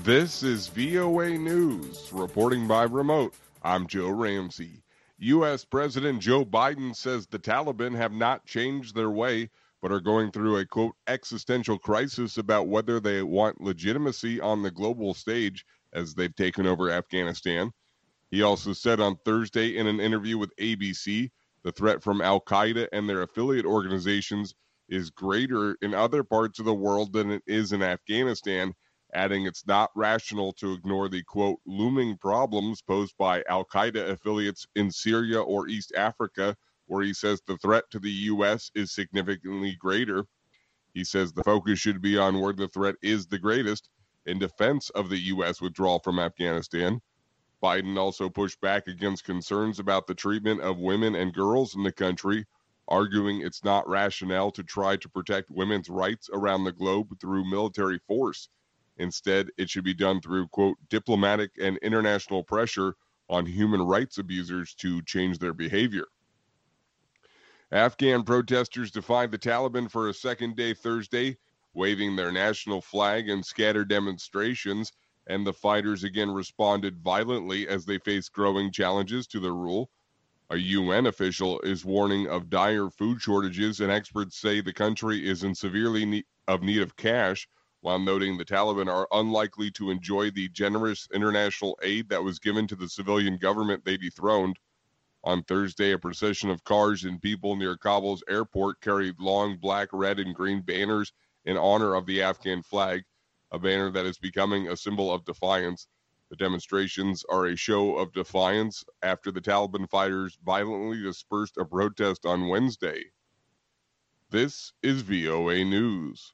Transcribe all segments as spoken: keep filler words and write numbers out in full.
This is V O A News, reporting by remote. I'm Joe Ramsey. U S. President Joe Biden says the Taliban have not changed their way, but are going through a, quote, existential crisis about whether they want legitimacy on the global stage as they've taken over Afghanistan. He also said on Thursday in an interview with A B C, the threat from al-Qaeda and their affiliate organizations is greater in other parts of the world than it is in Afghanistan, adding it's not rational to ignore the, quote, looming problems posed by al-Qaeda affiliates in Syria or East Africa, where he says the threat to the U S is significantly greater. He says the focus should be on where the threat is the greatest, in defense of the U S withdrawal from Afghanistan. Biden also pushed back against concerns about the treatment of women and girls in the country, arguing it's not rational to try to protect women's rights around the globe through military force. Instead, it should be done through, quote, diplomatic and international pressure on human rights abusers to change their behavior. Afghan protesters defied the Taliban for a second day Thursday, waving their national flag and scattered demonstrations, and the fighters again responded violently as they faced growing challenges to their rule. A U N official is warning of dire food shortages, and experts say the country is in severely need of need of cash, while noting the Taliban are unlikely to enjoy the generous international aid that was given to the civilian government they dethroned. On Thursday, a procession of cars and people near Kabul's airport carried long black, red, and green banners in honor of the Afghan flag, a banner that is becoming a symbol of defiance. The demonstrations are a show of defiance after the Taliban fighters violently dispersed a protest on Wednesday. This is V O A News.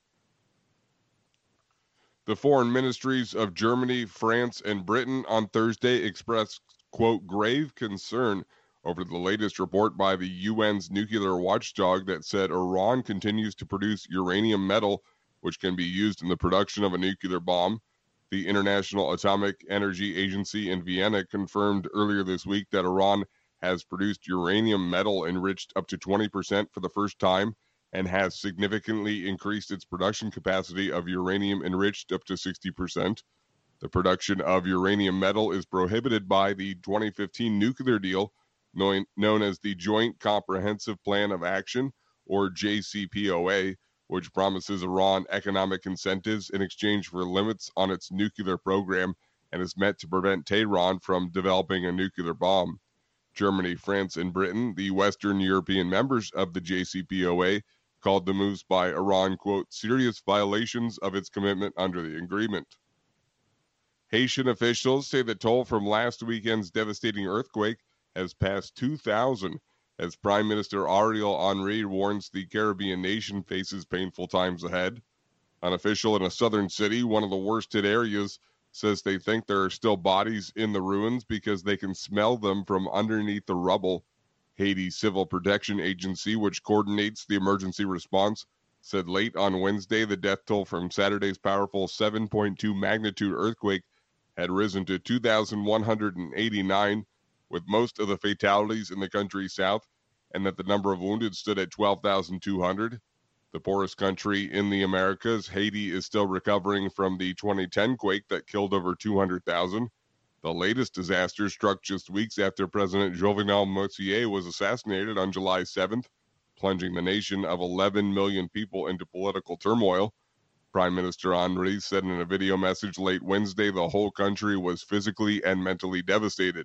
The foreign ministries of Germany, France, and Britain on Thursday expressed, quote, grave concern over the latest report by the U N's nuclear watchdog that said Iran continues to produce uranium metal, which can be used in the production of a nuclear bomb. The International Atomic Energy Agency in Vienna confirmed earlier this week that Iran has produced uranium metal enriched up to twenty percent for the first time and has significantly increased its production capacity of uranium enriched up to sixty percent. The production of uranium metal is prohibited by the twenty fifteen nuclear deal, known, known as the Joint Comprehensive Plan of Action, or J C P O A, which promises Iran economic incentives in exchange for limits on its nuclear program and is meant to prevent Tehran from developing a nuclear bomb. Germany, France, and Britain, the Western European members of the J C P O A, called the moves by Iran, quote, serious violations of its commitment under the agreement. Haitian officials say the toll from last weekend's devastating earthquake has passed two thousand, as Prime Minister Ariel Henry warns the Caribbean nation faces painful times ahead. An official in a southern city, one of the worst-hit areas, says they think there are still bodies in the ruins because they can smell them from underneath the rubble. Haiti's Civil Protection Agency, which coordinates the emergency response, said late on Wednesday the death toll from Saturday's powerful seven point two magnitude earthquake had risen to two thousand one hundred eighty-nine, with most of the fatalities in the country's south, and that the number of wounded stood at twelve thousand two hundred. The poorest country in the Americas, Haiti is still recovering from the twenty ten quake that killed over two hundred thousand. The latest disaster struck just weeks after President Jovenel Moïse was assassinated on July seventh, plunging the nation of eleven million people into political turmoil. Prime Minister Henry said in a video message late Wednesday the whole country was physically and mentally devastated.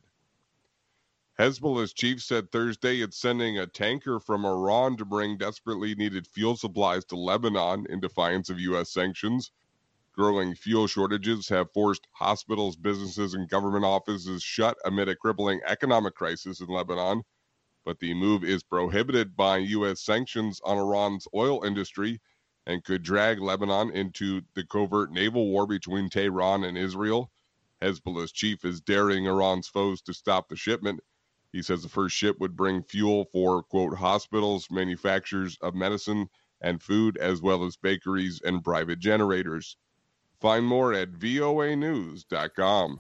Hezbollah's chief said Thursday it's sending a tanker from Iran to bring desperately needed fuel supplies to Lebanon in defiance of U S sanctions. Growing fuel shortages have forced hospitals, businesses, and government offices shut amid a crippling economic crisis in Lebanon. But the move is prohibited by U S sanctions on Iran's oil industry and could drag Lebanon into the covert naval war between Tehran and Israel. Hezbollah's chief is daring Iran's foes to stop the shipment. He says the first ship would bring fuel for, quote, hospitals, manufacturers of medicine and food, as well as bakeries and private generators. Find more at V O A news dot com.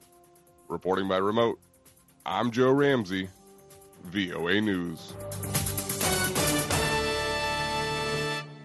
Reporting by remote, I'm Joe Ramsey, V O A News.